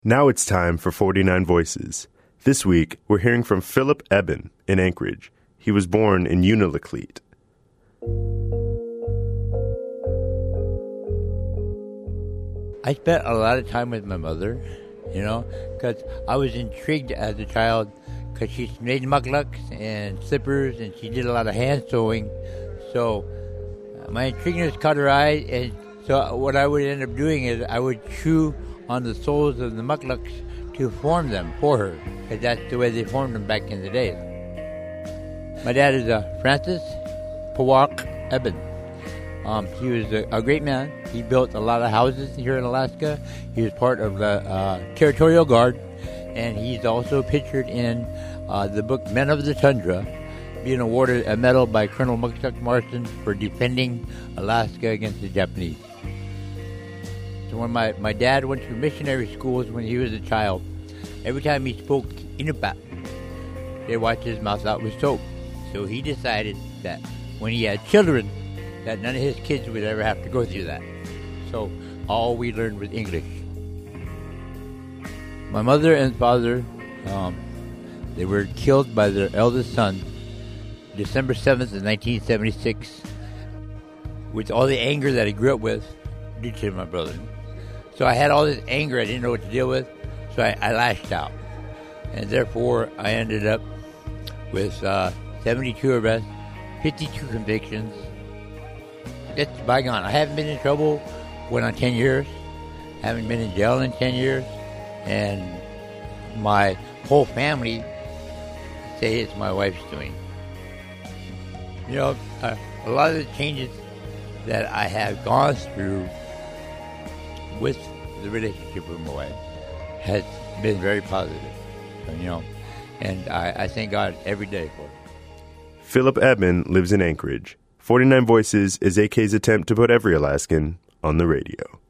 Now it's time for 49 Voices. This week, we're hearing from Philip Eben in Anchorage. He was born in Unalakleet. I spent a lot of time with my mother, because I was intrigued as a child because she made mucklucks and slippers and she did a lot of hand sewing. So my intrigueness caught her eye, and so what I would end up doing is I would chew on the soles of the mucklucks to form them for her, because that's the way they formed them back in the day. My dad is Francis Powak Eben. He was a great man. He built a lot of houses here in Alaska. He was part of the Territorial Guard, and he's also pictured in the book Men of the Tundra, being awarded a medal by Colonel Muktuk Marston for defending Alaska against the Japanese. So when my dad went to missionary schools when he was a child, every time he spoke Inupiat, they wiped his mouth out with soap. So he decided that when he had children, that none of his kids would ever have to go through that. So all we learned was English. My mother and father, they were killed by their eldest son, December 7th of 1976, with all the anger that I grew up with due to my brother. So I had all this anger I didn't know what to deal with, so I lashed out. And therefore, I ended up with 72 arrests, 52 convictions. It's bygone. I haven't been in trouble, went on 10 years, haven't been in jail in 10 years, and my whole family say it's my wife's doing. A lot of the changes that I have gone through with the relationship with my wife has been very positive, and I thank God every day for it. Philip Eben lives in Anchorage. 49 Voices is AK's attempt to put every Alaskan on the radio.